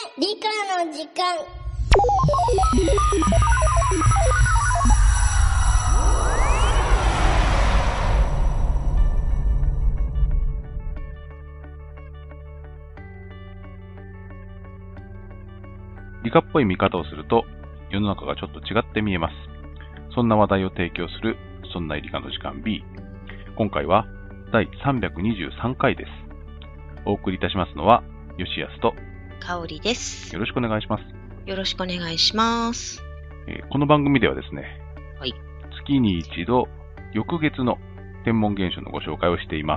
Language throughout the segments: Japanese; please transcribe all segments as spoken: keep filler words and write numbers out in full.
理科の時間。 理科っぽい見方をすると世の中がちょっと違って見えます。そんな話題を提供するそんな理科の時間 B。今回はだいさんびゃくにじゅうさんかいです。お送りいたしますのは吉安と香織です。 よろしくお願いします。 よろしくお願いします。 えー、この番組ではですね、 はい、 月に一度翌月の天文現象のご紹介をしています。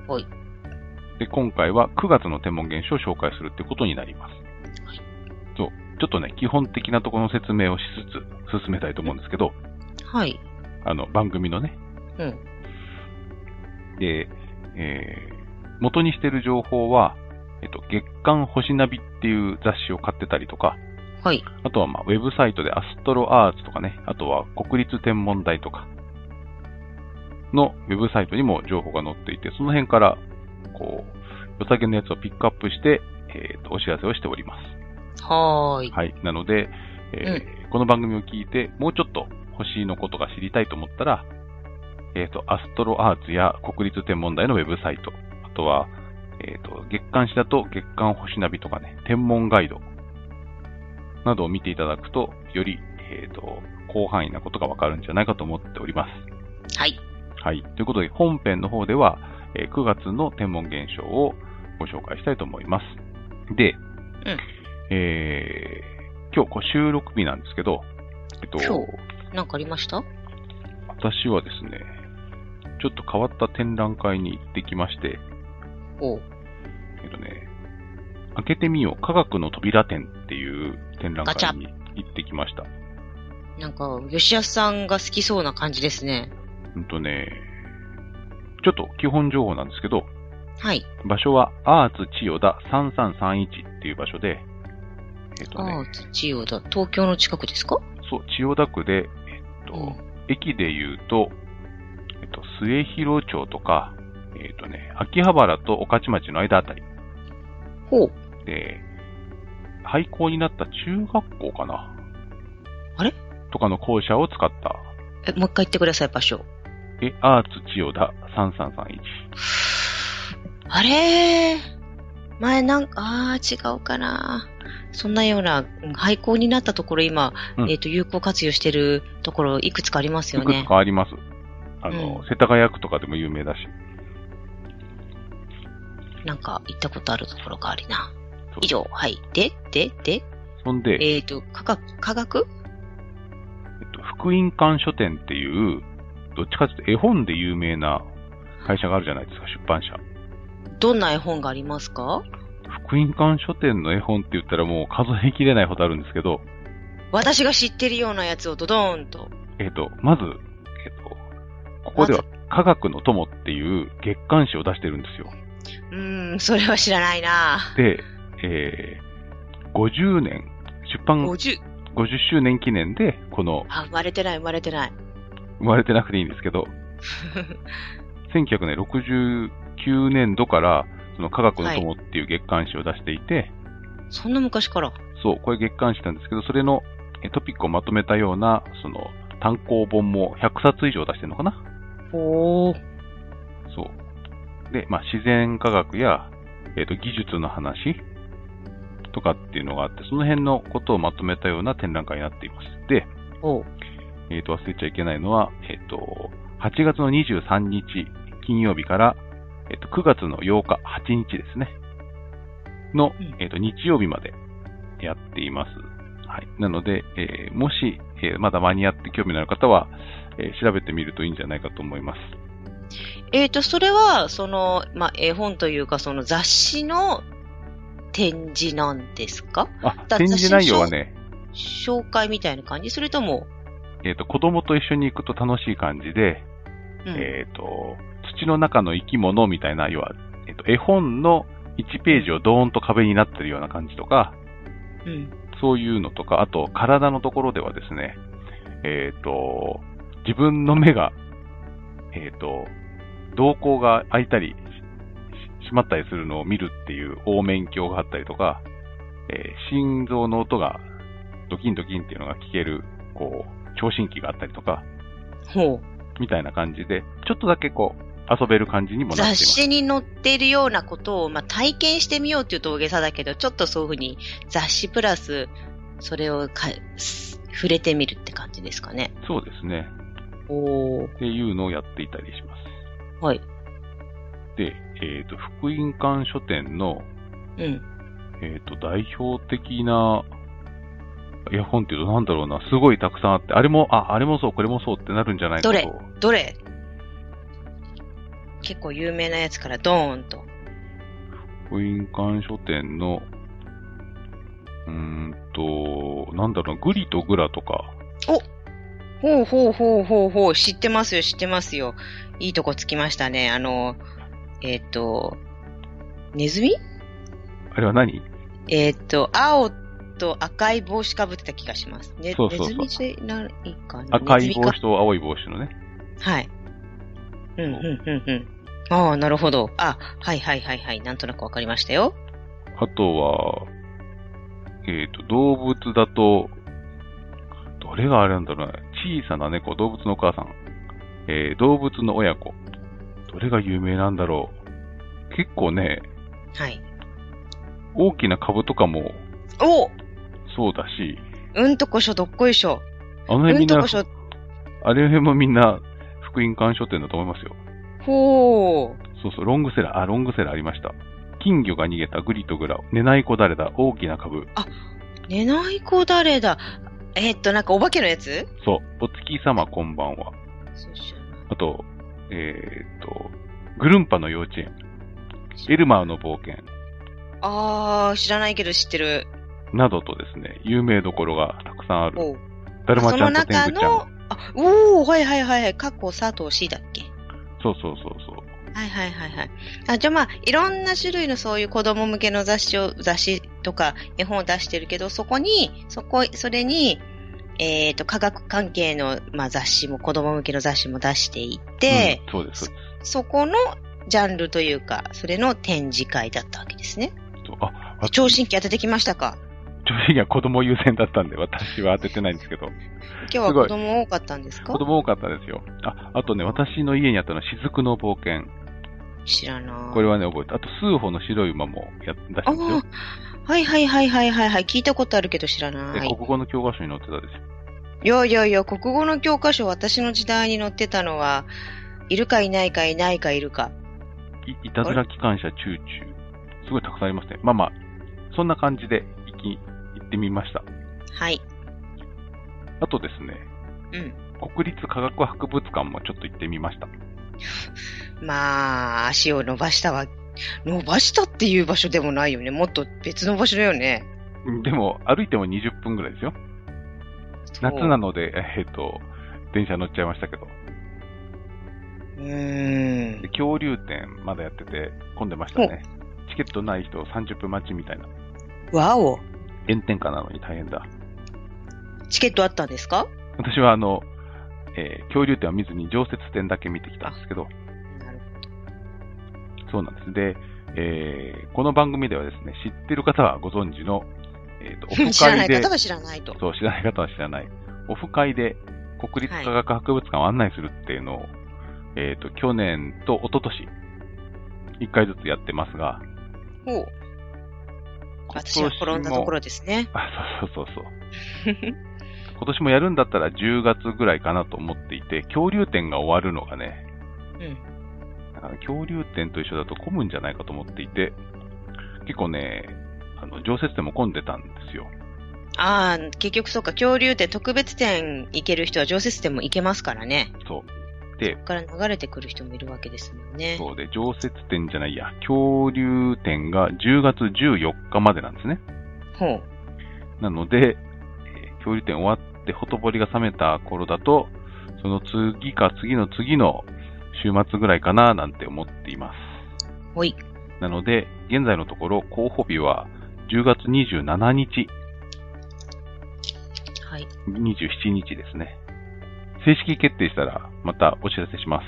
はい、 で今回はくがつの天文現象を紹介するということになります。 はい、 そうちょっとね基本的なところの説明をしつつ進めたいと思うんですけど、 はい、 あの番組のね、 うん、 で、えー、元にしている情報は、えっと、月刊星ナビっていう雑誌を買ってたりとか、 はい、 あとはまあウェブサイトでアストロアーツとかね、あとは国立天文台とかのウェブサイトにも情報が載っていて、その辺からこう良さげなやつをピックアップして、えー、とお知らせをしております。 はーい。 はい。なので、えーうん、この番組を聞いてもうちょっと星のことが知りたいと思ったら、えっと、アストロアーツや国立天文台のウェブサイト、あとは、えっと、月刊誌だと月刊星ナビとかね、天文ガイドなどを見ていただくと、より、えっと、広範囲なことがわかるんじゃないかと思っております。 はい。 はい。ということで、本編の方では、えー、くがつの天文現象をご紹介したいと思います。で、 うん、 えー、今日こう収録日なんですけど、えっと、 今日、なんかありました？ 私はですね、ちょっと変わった展覧会に行ってきまして、 おえっとね、開けてみよう科学の扉展っていう展覧会に行ってきました。 なんか、吉安さんが好きそうな感じですね。 うんとね、ちょっと基本情報なんですけど、 はい。 場所はアーツ千代田さんさんさんいちっていう場所で、えっとね、 アーツ千代田、東京の近くですか？ そう、千代田区で、えっと、うん、駅で言うと、えっと、末広町とか、えっとね、秋葉原と御徒町の間あたり。 ほう。 で、廃校になった中学校かな。 あれとかの校舎を使った。 え、もう一回言ってください、場所。 え、アーツ千代田さんさんさんいち。 あれー。前なんか、あー、違うかな。そんなような、廃校になったところ今、うん、えっと、有効活用してるところいくつかありますよね。 いくつかあります。あの、うん、世田谷区とかでも有名だし。 なんか行ったことあるところがありな。以上、はい。で、で、で。 そんで、 えっと、科学、科学えっと、福音館書店っていう、どっちかというと絵本で有名な会社があるじゃないですか、出版社。 どんな絵本がありますか？ 福音館書店の絵本って言ったらもう数えきれないほどあるんですけど。 私が知ってるようなやつをドドーンと。 えっと、まず、えっと、ここでは科学の友っていう月刊誌を出してるんですよ。 うーん、それは知らないな。 で、えー、ごじゅうねん、出版ごじゅう、 ごじゅっしゅうねん記念で、この、 あ、生まれてない、生まれてない。 生まれてなくていいんですけど、せんきゅうひゃくろくじゅうきゅうねんどから、その科学の友っていう月刊誌を出していて、はい、 そんな昔から？ そう、これ月刊誌なんですけど、それのトピックをまとめたような、その単行本もひゃくさつ以上出してるのかな。 おー。 そう。で、まあ、自然科学や、えっと、技術の話とかっていうのがあって、その辺のことをまとめたような展覧会になっています。で、 おえっと、忘れちゃいけないのは、えっと、はちがつのにじゅうさんにち金曜日から、えっと、くがつのようか、はちにちですね。の、えっと、日曜日までやっています。はい。なので、えー、もし、えー、まだ間に合って興味のある方は、えー、調べてみるといいんじゃないかと思います。 えっと、それは、その、まあ、絵本というか、その雑誌の展示なんですか？ あ、展示内容はね、 紹介みたいな感じ？それとも、 えっと、子供と一緒に行くと楽しい感じで、うん、えっと、土の中の生き物みたいな、要は、えっと、絵本のいちページをドーンと壁になってるような感じとか、 うん、 そういうのとか、あと、体のところではですね、えっと、自分の目が、えっと、瞳孔が開いたり閉まったりするのを見るっていう凹面鏡があったりとか、 えー心臓の音がドキンドキンっていうのが聞ける、こう、聴診器があったりとか、 ほう。 みたいな感じで、ちょっとだけこう、遊べる感じにもなっていま雑す。 誌に載っているようなことを、まあ、体験してみようっていうと大げさだけど、ちょっとそういうふうに雑誌プラス、それをか触れてみるって感じですかね。 そうですね。 おー。 っていうのをやっていたりします。 はい。 で、えっ、と、福音館書店の、 うん。 えっ、と、代表的な絵本っていうとなんだろうな、すごいたくさんあって、あれも、あ、あれもそう、これもそうってなるんじゃないかと。 どれどれ結構有名なやつからドーンと。 福音館書店の、うーんと、なんだろうな、グリとグラとか、 おほうほうほうほうほう、知ってますよ、知ってますよ。いいとこつきましたね。あの、えっ、と、ネズミあれは何？ えっ、と、青と赤い帽子かぶってた気がします。ね、 そうそうそうネズミじゃないかな。 赤いネズミか帽子と青い帽子のね。 はい。うん、うん、うん、うん。ああ、なるほど。あ、はいはいはいはい。なんとなくわかりましたよ。 あとは、えっ、と、動物だと、どれがあれなんだろうな。小さな猫、動物のお母さん。えー動物の親子。どれが有名なんだろう。結構ね、 はい。 大きな株とかもおそうだし、 うんとこしょ、どっこいしょ。 あの辺みんなうんとこ、しょ、 あれ辺もみんな福音館書店だと思いますよ。 ほう。 そうそう、ロングセラー、あ、ロングセラーありました。金魚が逃げたグリとグラ、寝ない子誰だ、大きな株。 寝ない子誰だえーっと、なんかお化けのやつそう、お月様こんばんは。 そうじゃない。 あと、えーっと、グルンパの幼稚園、エルマーの冒険、 あー、知らないけど知ってる。 などとですね、有名どころがたくさんある。 おうだるまちゃんとその中天狗ちゃん。 の、あ、おー、はいはいはいはい。かっこ佐藤氏だっけそうそうそうそう。 はいはいはいはい。あ、じゃあまあ、いろんな種類のそういう子供向けの雑誌を、雑誌とか絵本を出してるけど、そこに、そこ、それに、えっ、と、科学関係の、まあ、雑誌も、子供向けの雑誌も出していて、 うん、そうです。そうでそこのジャンルというか、それの展示会だったわけですね。 すそうあ、あ聴診器当ててきましたか？ 正直は子供優先だったんで、私は当ててないんですけど。 今日は子供多かったんですか？ 子供多かったですよ。あ、あとね、私の家にあったのは雫の冒険。 知らない。 これはね、覚えて。あと、数歩の白い馬もや出したあんですよ。 あ、はいはいはいはいはいはい。聞いたことあるけど知らで、 ない。 国語の教科書に載ってたですよ。 いやいやいや、国語の教科書、私の時代に載ってたのは、いるかいないかいないかいるか。 い、いたずら機関車チューチュー。すごいたくさんありますね。まあまあ、そんな感じで行き、行ってみました。 はい。 あとですね、 うん。 国立科学博物館もちょっと行ってみました。 まあ、足を伸ばしたは、伸ばしたっていう場所でもないよね。もっと別の場所だよね。 でも、歩いてもにじゅっぷんぐらいですよ。夏なので、えっと、電車乗っちゃいましたけど。 うーんで。恐竜展まだやってて混んでましたね。チケットない人さんじゅっぷん待ちみたいな。 わお。 炎天下なのに大変だ。 チケットあったんですか？ 私はあの、えー恐竜展は見ずに常設展だけ見てきたんですけど、 なるそうなんです。で、えーこの番組ではですね、知ってる方はご存知の、えーと、オフ知らな会で、 い方は知らないと。 そう、知らない方は知らない、オフ会で国立科学博物館を案内するっていうのを、えっと、去年と一昨年、いっかいずつやってますが、 ほう。私が転んだところですね。 あ、そうそうそうそう。今年もやるんだったらじゅうがつぐらいかなと思っていて、恐竜展が終わるのがね、 うん。 だから恐竜展と一緒だと混むんじゃないかと思っていて、結構ね、あの常設展も混んでたんですよ。 ああ、結局そうか、恐竜展、特別展行ける人は常設展も行けますからね。 そう。でそこ、から流れてくる人もいるわけですもんね。 そうで、常設展じゃないや、恐竜展がじゅうがつじゅうよっかまでなんですね。 ほう。 なので、えー恐竜展終わってほとぼりが冷めた頃だと、その次か次の次の週末ぐらいかななんて思っています。 ほい。 なので、現在のところ候補日はじゅうがつにじゅうしちにち、 はい。 にじゅうしちにちですね。正式決定したらまたお知らせします。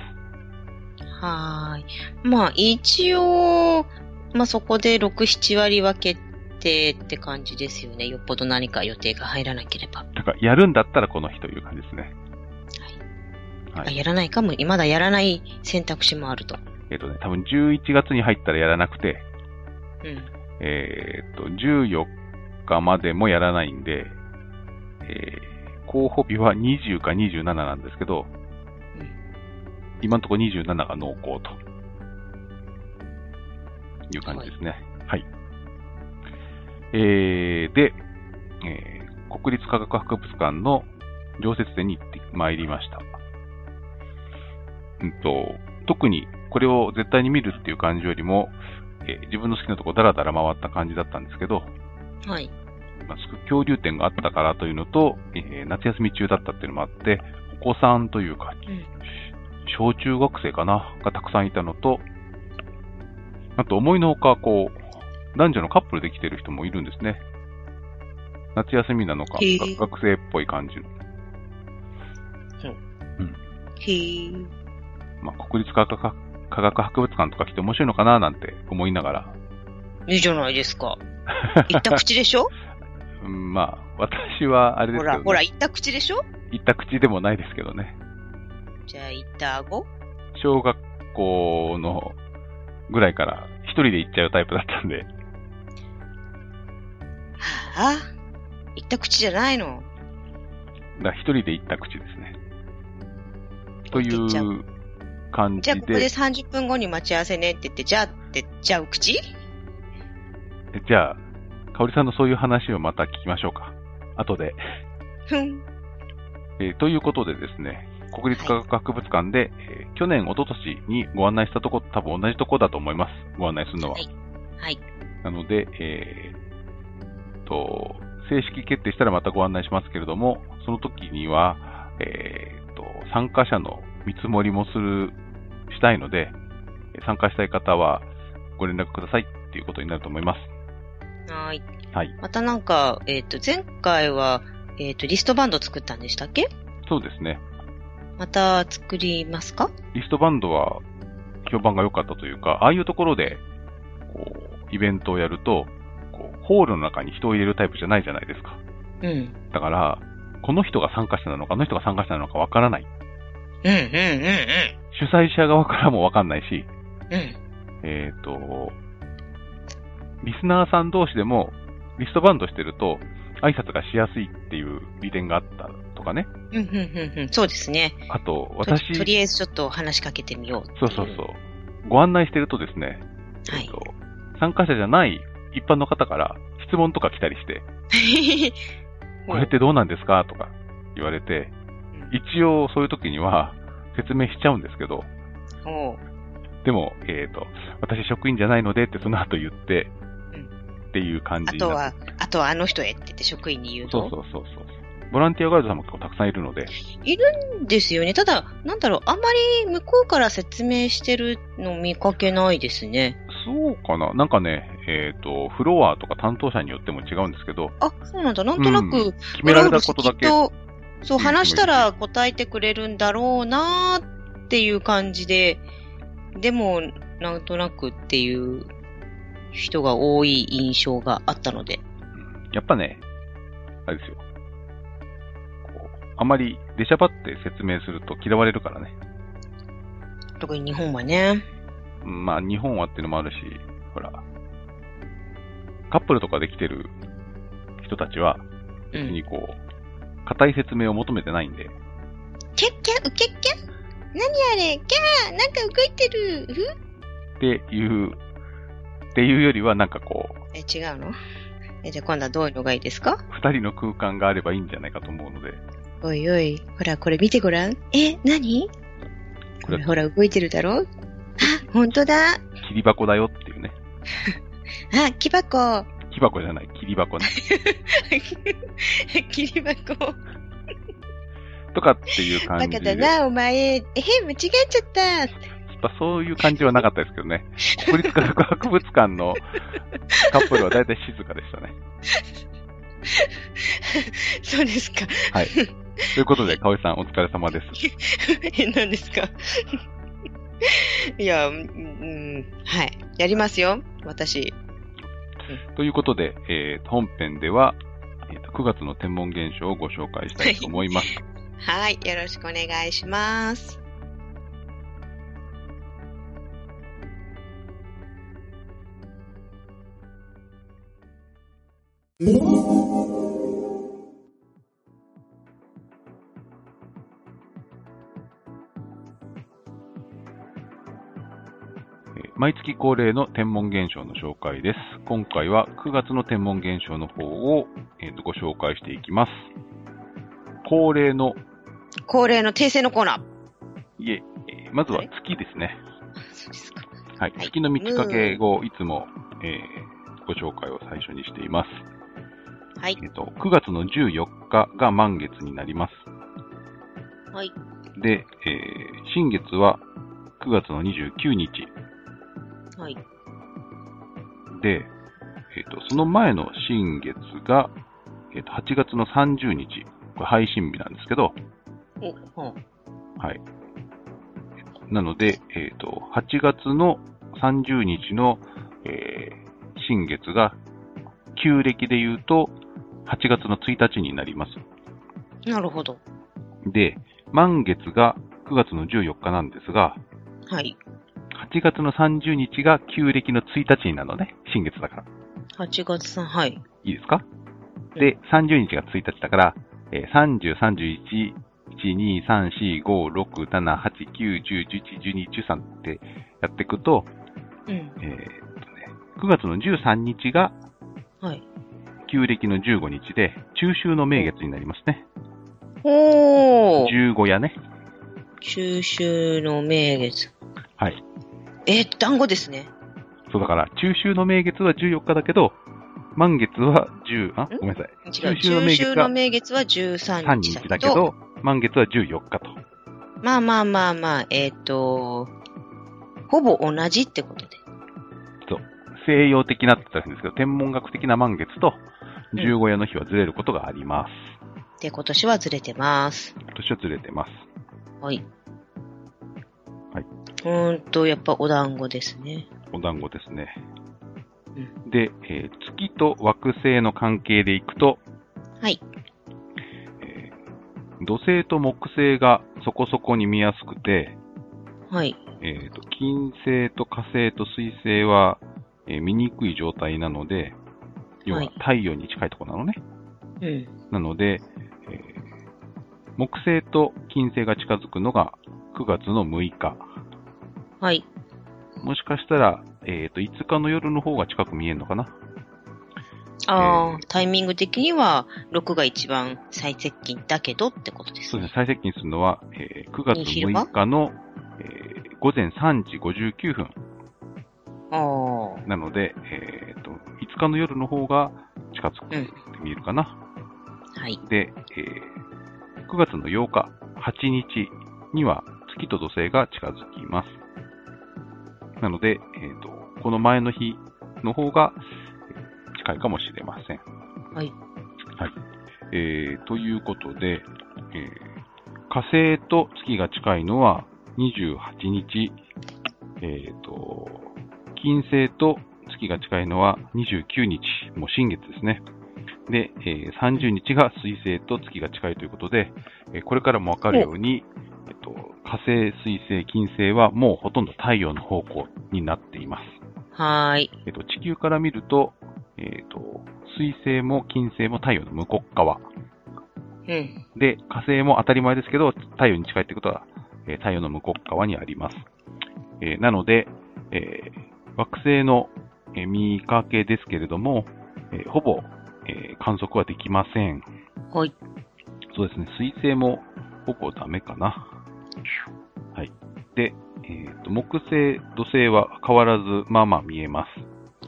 はーい。まあ、一応、まあそこでろく、なな割分け定って感じですよね。よっぽど何か予定が入らなければ。 だから、やるんだったらこの日という感じですね。 はい。はい、やらないかも、まだやらない選択肢もあると。 えっとね、多分じゅういちがつに入ったらやらなくて、 うん。 えっと、じゅうよっかまでもやらないんで、えー、候補日はにじゅうかにじゅうなななんですけど、うん、今のところにじゅうななが濃厚という感じですね。はい。はい、えー、で、えー、国立科学博物館の常設展に行ってまいりました。うんと、特にこれを絶対に見るっていう感じよりも、えー、自分の好きなところだらだら回った感じだったんですけど、 はい。 まあ、恐竜展があったからというのと、えー、夏休み中だったっていうのもあって、お子さんというか、うん、小中学生かながたくさんいたのと、あと思いのほか、こう、男女のカップルで来てる人もいるんですね。夏休みなのか、学生っぽい感じの。 うん。へー。 まあ、国立科学、科学博物館とか来て面白いのかななんて思いながら。 いいじゃないですか。行った口でしょうん、まあ、私はあれですけど、ね。 ほら、ほら、行った口でしょ行った口でもないですけどね。 じゃあ、行った顎小学校のぐらいから一人で行っちゃうタイプだったんで。 はぁ、あ、行った口じゃないの。 だ一人で行った口ですね。という感じで。 じゃあ、ここでさんじゅっぷんごに待ち合わせねって言って、じゃあって言っちゃう口？ じゃあ、かおりさんのそういう話をまた聞きましょうか。後で。えー、ということでですね、国立科学博物館で、はい、えー、去年、一昨年にご案内したとこ、多分同じとこだと思います。ご案内するのは。はい。 はい、 なので、えー、と、正式決定したらまたご案内しますけれども、その時には、えー、と、参加者の見積もりもする、したいので、参加したい方はご連絡くださいっていうことになると思います。 はい。 はい。 またなんか、えっと、前回は、えっと、リストバンド作ったんでしたっけ？ そうですね。 また作りますか？ リストバンドは評判が良かったというか、ああいうところで、こう、イベントをやると、こう、ホールの中に人を入れるタイプじゃないじゃないですか。 うん。 だから、この人が参加者なのか、あの人が参加者なのかわからない。 うんうんうんうん。 主催者側からもわかんないし、 うん。 えっと、リスナーさん同士でも、リストバンドしてると、挨拶がしやすいっていう利点があったとかね。 うん、うん、うん、うん。そうですね。 あと、私と、とりあえずちょっと話しかけてみようっていう。 そうそうそう。ご案内してるとですね、 はい。 えっと、参加者じゃない一般の方から質問とか来たりして、これってどうなんですかとか言われて、一応そういう時には説明しちゃうんですけど、 おでも、えっと、私職員じゃないのでってその後言って、っていう感じになって。 あとは、あとはあの人へって言って職員に言うと。 そうそうそうそう。ボランティアガイドさんも結構たくさんいるので。 いるんですよね。ただ、なんだろう、あんまり向こうから説明してるの見かけないですね。 そうかな。なんかね、えっと、フロアとか担当者によっても違うんですけど。 あ、そうなんだ。なんとなく、うん、 決められたことだけ。 そう、話したら答えてくれるんだろうなっていう感じで、でも、なんとなくっていう人が多い印象があったので。 やっぱね、あれですよ。こうあまり出しゃばって説明すると嫌われるからね。 特に日本はね。 まあ日本はっていうのもあるし、ほら、カップルとかで来てる人たちは、別にこう、固、うん、い説明を求めてないんで。 キャッキャ、ウキャッキャ何あれキャーなんか動いてるっていう、っていうよりはなんかこう。 え、違うの？え、じゃあ今度はどういうのがいいですか？ 二人の空間があればいいんじゃないかと思うので。 おいおい、ほらこれ見てごらん。え、何？これほら動いてるだろ？あ、ほんとだ。 切り箱だよっていうね。 あ、木箱。 木箱じゃない、切り箱ね。 切り箱。 とかっていう感じで。 バカだな、お前。え、間違えちゃった。 やっぱそういう感じはなかったですけどね。国立科学博物館のカップルはだいたい静かでしたね。 そうですか。 はい。ということで、かおりさんお疲れ様です。 え、何ですか？いや、うん、はい。やりますよ、私。 うん、 ということで、えー、本編では、えーと、くがつの天文現象をご紹介したいと思います。 はい、よろしくお願いします。 毎月恒例の天文現象の紹介です。今回はくがつの天文現象の方を、えー、とご紹介していきます。恒例の恒例の訂正のコーナー。 いえ、えー、まずは月ですね。 そうですか。 はい、はい、月の満ち欠けをいつも、えー、ご紹介を最初にしています。 はい。 えー、とくがつのじゅうよっかが満月になります。 はい。 で、えー、新月はくがつのにじゅうくにち。 はい。 で、えーと、その前の新月が、えーと、はちがつのさんじゅうにち。これ配信日なんですけど、 お、はあ、はい。なので、えーと、はちがつのさんじゅうにちの、えー、新月が、旧暦で言うと、はちがつのついたちになります。 なるほど。 で、満月がくがつのじゅうよっかなんですが、 はい。 はちがつのさんじゅうにちが旧暦のついたちになるのね。新月だから。 はちがつさん、はい。 いいですか？で、さんじゅうにちがついたちだから、えー、さんじゅう、さんじゅういち、いち、に、さん、よん、ご、ろく、なな、はち、きゅう、じゅう、じゅういち、じゅうに、じゅうさんってやっていくと、 うん。 えーっとね、くがつのじゅうさんにちが、 はい。 旧暦のじゅうごにちで、中秋の名月になりますね。 おー。 じゅうご夜ね。 中秋の名月。 はい。 えー、団子ですね。 そうだから、中秋の名月はじゅうよっかだけど、満月はじゅう、あ、ごめんなさい。 違う。中秋の名月はじゅうさんにちだけど、 だけど満月はじゅうよっかと。 まあまあまあまあ、えっと、ほぼ同じってことで。 そう。西洋的なって言ったらいいんですけど、天文学的な満月とじゅうご夜の日はずれることがあります。 うん、で、今年はずれてます。 今年はずれてます。 はい。 はい。 うーんと、やっぱお団子ですね。 お団子ですね。 うん、 で、えー、月と惑星の関係でいくと、 はい。 えー、土星と木星がそこそこに見やすくて、 はい。 えーと、金星と火星と水星は、えー、見にくい状態なので、要は太陽に近いところなのね。 はい、うん。 なので、えー、木星と金星が近づくのがくがつのむいか。 はい。 もしかしたら、えっと、いつかの夜の方が近く見えるのかな。 ああ、えー、タイミング的にはろくが一番最接近だけどってことですね。 そうですね。最接近するのは、えー、くがつむいかの、えー、ごぜんさんじごじゅうきゅうふん。 ああ。 なので、えっと、いつかの夜の方が近づくって見えるかな。 うん、はい。 で、えー、くがつのようか、はちにちには月と土星が近づきます。なので、えっと、この前の日の方が近いかもしれません。 はい。 はい。えー、ということで、えー、火星と月が近いのはにじゅうはちにち、えっと、金星と月が近いのはにじゅうくにち、もう新月ですね。で、えー、さんじゅうにちが水星と月が近いということで、えー、これからもわかるように、えっと、火星、水星、金星はもうほとんど太陽の方向になっています。 はーい。 えっと、地球から見ると、えっと、水星も金星も太陽の向こう側。 うん。 で、火星も当たり前ですけど、太陽に近いってことは、えー、太陽の向こう側にあります。えー、なので、えー、惑星の、えー、見かけですけれども、えー、ほぼ、えー、観測はできません。 はい。 そうですね、水星もほぼダメかな。はい。で、えっと、木星、土星は変わらず、まあまあ見えます。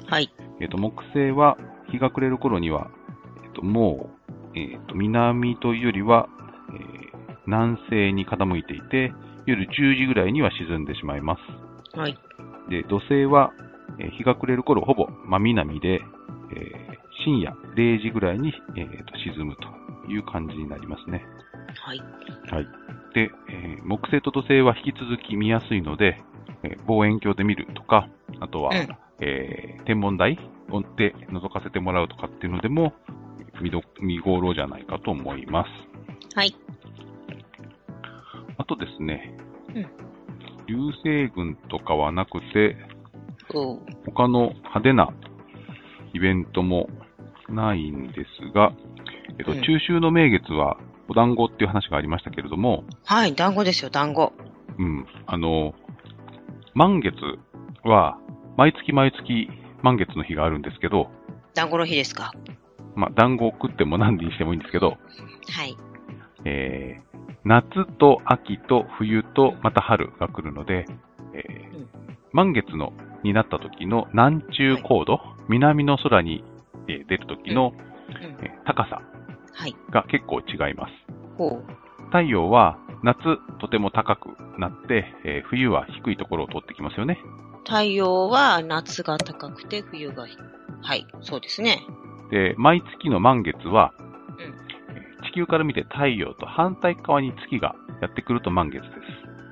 はい。 えっと、木星は日が暮れる頃には、えっと、もう、えっと、南というよりは、えー、南西に傾いていて、夜じゅうじぐらいには沈んでしまいます。 はい。 で、土星は、えー、日が暮れる頃ほぼ真南で、えー、深夜れいじぐらいに、えー、と沈むという感じになりますね。 はい。 はい。で、えー、木星と土星は引き続き見やすいので、えー、望遠鏡で見るとか、あとは、うん、えー、天文台で覗かせてもらうとかっていうのでも見ど見頃じゃないかと思います。 はい。 あとですね、 うん、 流星群とかはなくて、 お他の派手なイベントもないんですが、えっと、 うん、 中秋の名月はお団子っていう話がありましたけれども、 はい、団子ですよ、団子。 うん、あの、満月は毎月毎月満月の日があるんですけど、 団子の日ですか。 まあ、団子を食っても何にしてもいいんですけど、 はい。 えー、夏と秋と冬とまた春が来るので、えーうん、 満月のになった時の南中高度、はい、南の空に、えー、出る時の、うんうんえー、高さが結構違います。 ほう。 太陽は夏とても高くなって、えー、冬は低いところを通ってきますよね。 太陽は夏が高くて冬が、はい、そうですね。 で、毎月の満月は、 うん、 地球から見て太陽と反対側に月がやってくると満月です。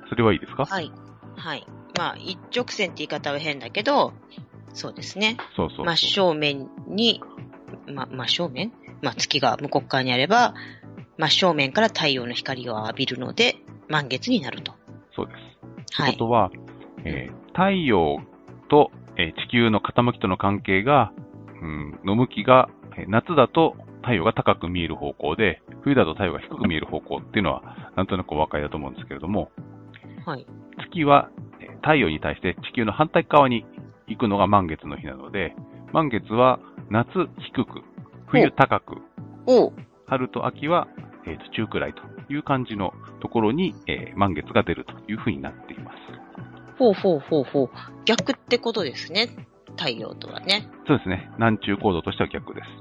それはいいですか？ はい。はい。まあ、一直線って言い方は変だけど、そうですね。 そうそうそう。 真正面に、ま、真正面まあ、月が向こう側にあれば、真正面から太陽の光を浴びるので、満月になると。 そうです。 はい。 ということは、えー、太陽と、えー、地球の傾きとの関係が、うん、の向きが、えー、夏だと太陽が高く見える方向で、冬だと太陽が低く見える方向っていうのは、なんとなくお分かりだと思うんですけれども、 はい。 月は太陽に対して地球の反対側に行くのが満月の日なので、満月は夏低く、冬高く、 お春と秋は、えー、と中くらいという感じのところに、えー、満月が出るというふうになっています。 ほうほうほうほう。逆ってことですね。太陽とはね。 そうですね。南中高度としては逆です。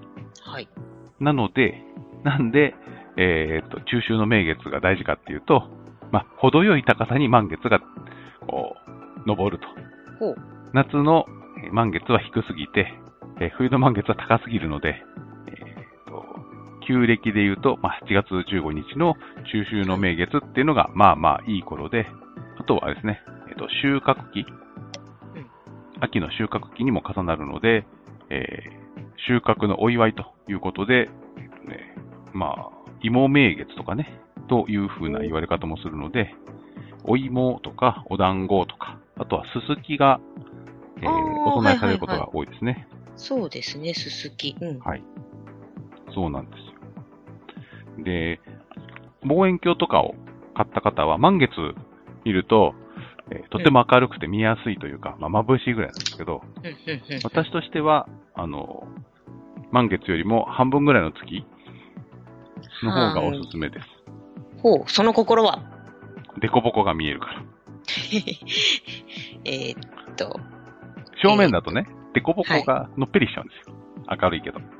はい。 なので、なんで、えー、と中秋の名月が大事かっていうと、まあ、程よい高さに満月がこう昇ると。 ほう。 夏の満月は低すぎて、えー、冬の満月は高すぎるので、えー、と旧暦で言うと、まあ、はちがつじゅうごにちの中秋の名月っていうのが、まあまあいい頃で、あとはですね、えー、と収穫期、うん、秋の収穫期にも重なるので、えー、収穫のお祝いということで、えーとね、まあ、芋名月とかね、というふうな言われ方もするので、お芋とかお団子とか、あとはすすきが、えー、お供えされることが多いですね。はいはいはい、 そうですね、すすき。うん。 はい。そうなんですよ。で、望遠鏡とかを買った方は満月見ると、えー、とても明るくて見やすいというか、まあ、眩しいぐらいなんですけど、 うんうんうんうん、 私としては、あの、満月よりも半分ぐらいの月の方がおすすめです。 ほう、その心はデコボコが見えるから。 えーっと。 正面だとね、デコボコがのっぺりしちゃうんですよ。はい、明るいけど。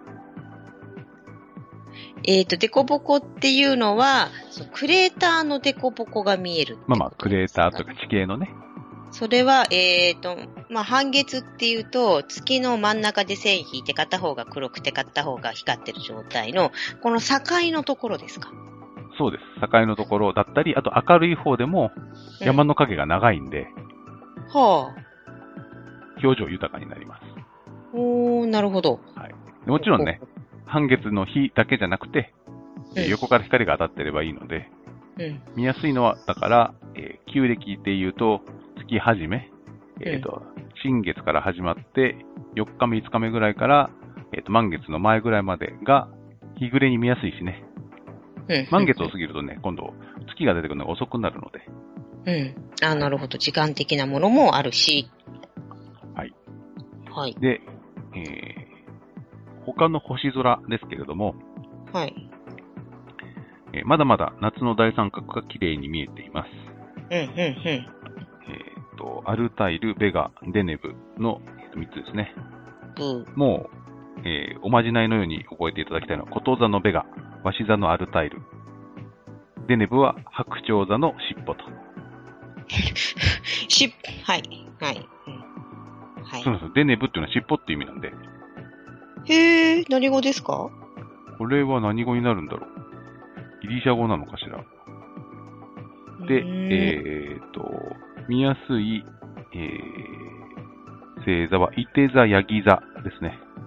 えーっと、デコボコっていうのは、クレーターのデコボコが見えるってことですか？ まあまあ、クレーターというか地形のね。 それは、えーっと、まあ、半月っていうと、月の真ん中で線引いて片方が黒くて片方が光ってる状態の、この境のところですか？ そうです。境のところだったり、あと明るい方でも山の影が長いんで、 うん、はあ。 表情豊かになります。 おー、なるほど。 はい。もちろんね、半月の日だけじゃなくて、うん、横から光が当たってればいいので、うん、見やすいのは、だから、えー、旧暦で言うと、月始め、えっと、うん、新月から始まって、よっかめ、いつかめぐらいから、えっと、満月の前ぐらいまでが、日暮れに見やすいしね。うん、満月を過ぎるとね、今度、月が出てくるのが遅くなるので。 うん。あ、なるほど。時間的なものもあるし。 はい。 はい。 で、えー、他の星空ですけれども、 はい。 えー、まだまだ夏の大三角が綺麗に見えています。 うん、うん、うん。えっと、アルタイル、ベガ、デネブのみっつですね。 うん。 もう、えー、おまじないのように覚えていただきたいのは、こと座のベガ、わし座のアルタイル、デネブは白鳥座の尻尾と。 し、はい、はい。うん、はい。 そうなんですよ。デネブっていうのは尻尾っていう意味なんで。 へー、何語ですか？ これは何語になるんだろう。ギリシャ語なのかしら。で、えーと、見やすい、えー、星座は、いて座、ヤギ座ですね。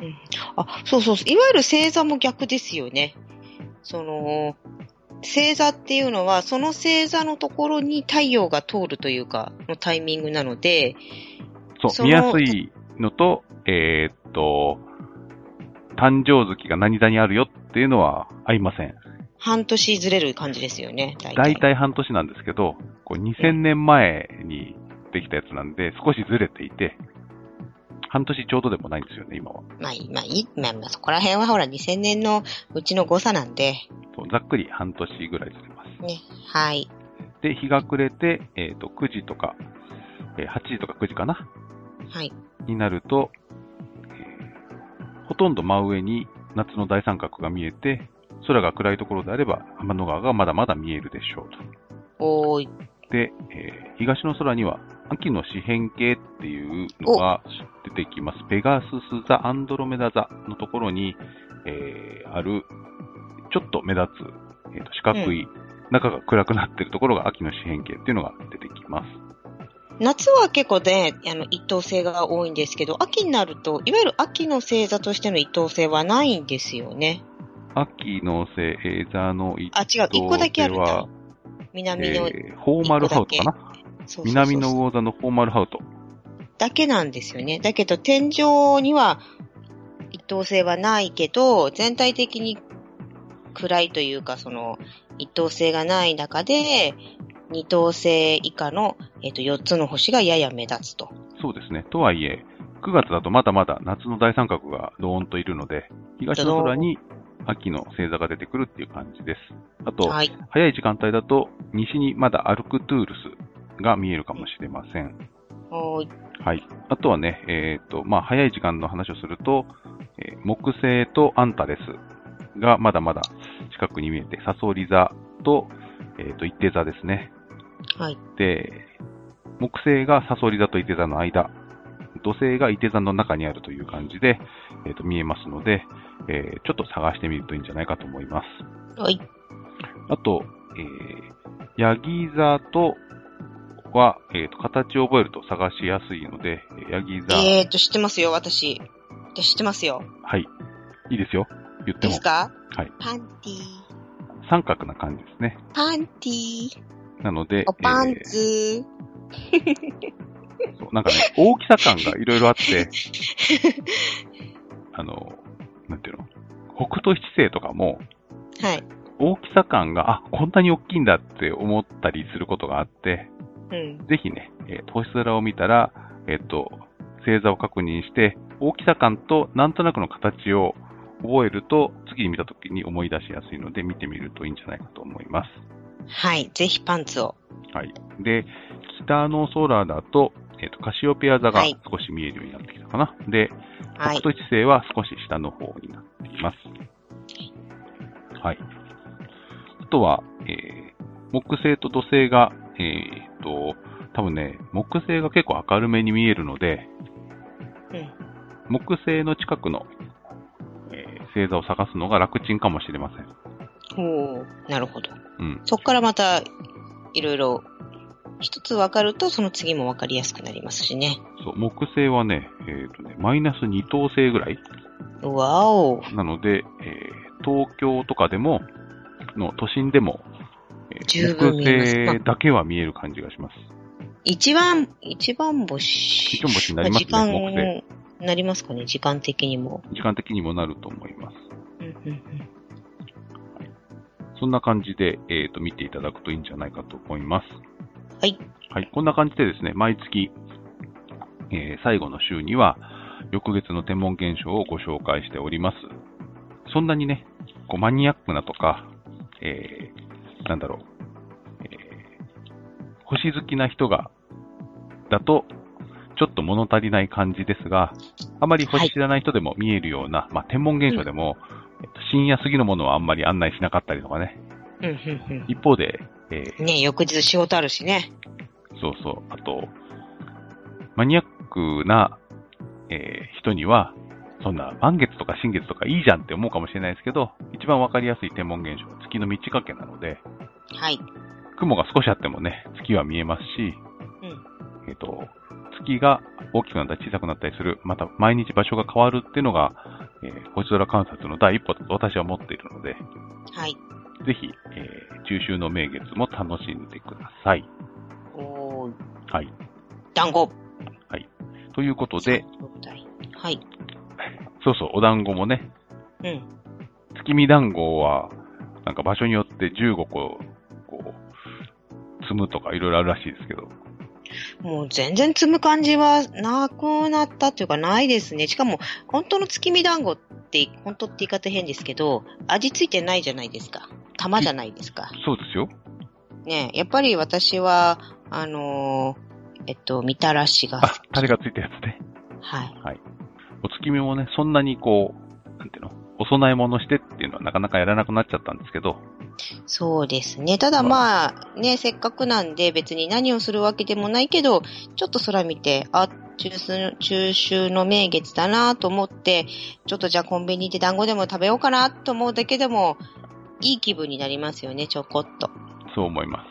うん、あ、そうそう。いわゆる星座も逆ですよね。その、星座っていうのは、その星座のところに太陽が通るというか、のタイミングなので、 そう、 その見やすいのと、えーっと、誕生月が何座にあるよっていうのは合いません。 半年ずれる感じですよね、大体。 大体半年なんですけど、こうにせんねんまえにできたやつなんで、少しずれていて、半年ちょうどでもないんですよね、今は。 まあ、まあ、いい、まあ、まあ、そこら辺はほら、にせんねんのうちの誤差なんで。 そうざっくり半年ぐらいずれます。 ね、はい。 で、日が暮れて、えっと、くじとか、えーはちじとかくじかなはい。 になると、えーほとんど真上に夏の大三角が見えて、空が暗いところであれば天の川がまだまだ見えるでしょうと。 おーい。 で、えー東の空には秋の四辺形っていうのが出てきます。ペガスス座、アンドロメダ座のところに、えーある、ちょっと目立つ、えーと四角い、うん、中が暗くなっているところが秋の四辺形っていうのが出てきます。 夏は結構ね、あの、一等星が多いんですけど、秋になると、いわゆる秋の星座としての一等星はないんですよね。 秋の星座の一等星は、 あ、違う、一個だけあるんだ。南の、 えー、フォーマルハウトかな。そうそうそう、南の魚座のフォーマルハウト。 だけなんですよね。だけど、天井には一等星はないけど、全体的に暗いというか、その、一等星がない中で、二等星以下の、えっと、四つの星がやや目立つと。 そうですね。とはいえ、くがつだとまだまだ夏の大三角がドーンといるので、東の空に秋の星座が出てくるっていう感じです。あと、はい、早い時間帯だと西にまだアルクトゥールスが見えるかもしれません。 はい。 はい。あとはね、えっと、まあ、早い時間の話をすると、えー、木星とアンタレスがまだまだ近くに見えて、サソリ座と、えっと、一定座ですね。 はい。 で、木星がサソリ座と伊手座の間、土星が伊手座の中にあるという感じで、えー、と見えますので、えー、ちょっと探してみるといいんじゃないかと思います。 はい。 あと、えー、ヤギ座とは、えー、と形を覚えると探しやすいので、ヤギ座。 えーと、知ってますよ、私。私知ってますよ。 はい。いいですよ。言っても。 いいですか？ はい。 パンティー。 三角な感じですね。 パンティー。 なので、 おパンツ、 えー、そうなんかね、大きさ感がいろいろあって、あの、なんていうの、北斗七星とかも、 はい。 大きさ感が、あ、こんなに大きいんだって思ったりすることがあって、 うん、 ぜひね、えー、星空を見たら、えっと、星座を確認して、大きさ感となんとなくの形を覚えると、次に見たときに思い出しやすいので、見てみるといいんじゃないかと思います。 はい。ぜひパンツを。 はい。で、北の空だと、えっと、カシオペア座が少し見えるようになってきたかな。はい、で、北斗七星は少し下の方になっています。はい。あとは、えー、木星と土星が、えー、っと、多分ね、木星が結構明るめに見えるので、 うん、 木星の近くの、えー、星座を探すのが楽ちんかもしれません。 おー、なるほど。 うん。 そこからまた、いろいろ、一つ分かると、その次も分かりやすくなりますしね。 そう、木星はね、えっとね、マイナスに等星ぐらい。 わお。 なので、えー、東京とかでも、の都心でも、えー、 十分見えます。 木星だけは見える感じがします。 一番、一番星。 一番星になりますね、 時間木星。 なりますかね、時間的にも。 時間的にもなると思います。 うんうんうん、 そんな感じで、えっと、見ていただくといいんじゃないかと思います。 はい。 はい。こんな感じでですね、毎月、えー、最後の週には、翌月の天文現象をご紹介しております。そんなにね、こうマニアックなとか、えー、なんだろう、えー、星好きな人が、だと、ちょっと物足りない感じですが、あまり星知らない人でも見えるような、はい、まあ、天文現象でも、うん、深夜過ぎのものはあんまり案内しなかったりとかね。 うんうんうん、 一方で、えー、ね、翌日仕事あるしね。 そうそう。あと、マニアックな、えー、人には、そんな満月とか新月とかいいじゃんって思うかもしれないですけど、一番わかりやすい天文現象は月の満ち欠けなので、 はい。 雲が少しあってもね、月は見えますし、 うん、 えっと、月が大きくなったり小さくなったりする、また毎日場所が変わるっていうのが、 えー、星空観察の第一歩だと私は思っているので、 はい。 ぜひ、えー、中秋の名月も楽しんでください。 おー。 はい。 団子。 はい。ということで、 はい。 そうそう、お団子もね、 うん。 月見団子は、なんか場所によってじゅうごこ、こう、積むとかいろいろあるらしいですけど。 もう全然積む感じはなくなったっていうかないですね。しかも、本当の月見団子って、本当って言い方変ですけど、味ついてないじゃないですか。玉じゃないですか。 そうですよ。 ねえ、やっぱり私は、あのー、えっと、みたらしが好き。 あ、タレがついたやつね。 はい。 はい。お月見もね、そんなにこう、なんていうの、お供え物してっていうのはなかなかやらなくなっちゃったんですけど。 そうですね。ただまあ、ね、せっかくなんで別に何をするわけでもないけど、ちょっと空見て、あ、中秋、中秋の名月だなと思って、ちょっとじゃあコンビニで団子でも食べようかなと思うだけでも、いい気分になりますよね、ちょこっと。 そう思います。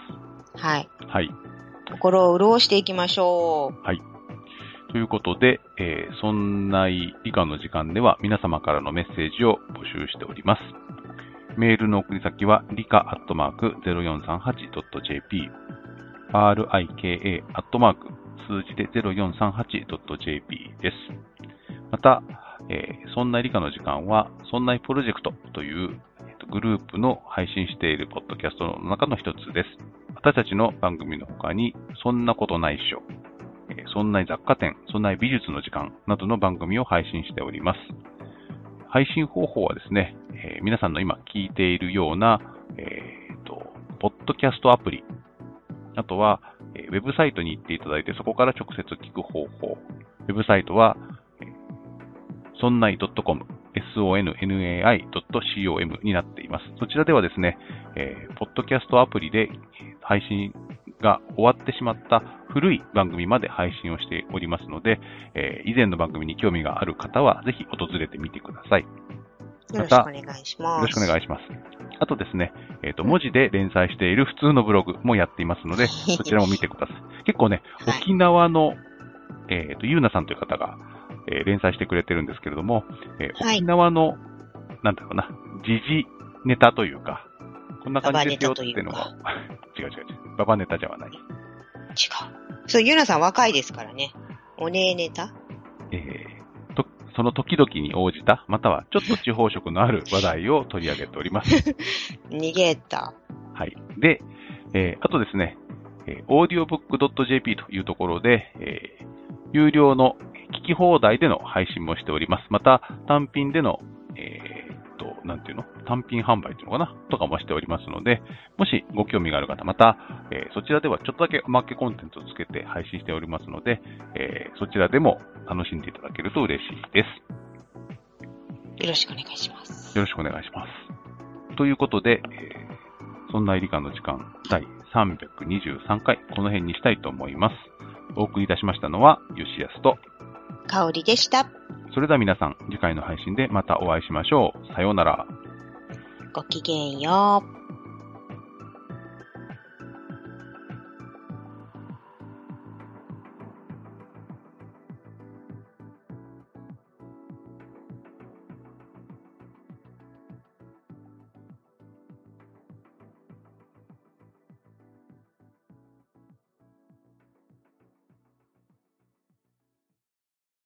はい。 はい。 心を潤していきましょう。 はい。ということで、えー、そんな理科の時間では皆様からのメッセージを募集しております。メールの送り先は理科アットマーク ゼロよんさんはちドットジェーピー、アールアイケーエー アットマーク数字で ゼロよんさんはちドットジェーピー です。また、えー、そんな理科の時間は、そんないプロジェクトという、えー、とグループの配信しているポッドキャストの中の一つです。私たちの番組の他に、そんなことないっしょ、えー、そんな雑貨店、そんな美術の時間などの番組を配信しております。配信方法はですね、えー、皆さんの今聞いているような、えー、と、ポッドキャストアプリ、あとは、えー、ウェブサイトに行っていただいて、そこから直接聞く方法。ウェブサイトは、えー、そんない .com、エスオーエヌエヌエーアイ ドット コム になっています。そちらではですね、えー、ポッドキャストアプリで配信が終わってしまった古い番組まで配信をしておりますので、えー、以前の番組に興味がある方はぜひ訪れてみてください。 よろしくお願いします。 よろしくお願いします。あとですね、えっと、文字で連載している普通のブログもやっていますので、そちらも見てください。結構ね、沖縄の、えっと、ゆうなさんという方が、えー、連載してくれてるんですけれども、えーはい、沖縄の、なんだろうな、時事ネタというか、こんな感じですよっていうのが、違う違う違う、ババネタじゃない。違う。 そう、ゆうなさん若いですからね。おねえネタえー、と、その時々に応じた、またはちょっと地方色のある話題を取り上げております。 逃げた。 はい。で、えー、あとですね、えー、オーディオブックドットジェーピー というところで、えー、有料の聞き放題での配信もしております。また、単品での、えー、と、なんていうの単品販売っていうのかなとかもしておりますので、もしご興味がある方、また、えー、そちらではちょっとだけおまけコンテンツをつけて配信しておりますので、えー、そちらでも楽しんでいただけると嬉しいです。 よろしくお願いします。 よろしくお願いします。ということで、えー、そんな理科の時間だいさんびゃくにじゅうさんかい、この辺にしたいと思います。お送りいたしましたのは、よしやすと、 かおりでした。 それでは皆さん、次回の配信でまたお会いしましょう。さようなら。 ごきげんよう。